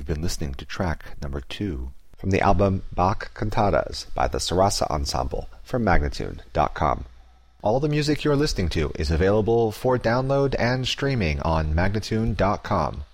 been listening to track number 2 from the album Bach Cantatas by the Sarasa Ensemble from Magnatune.com. All the music you're listening to is available for download and streaming on Magnatune.com.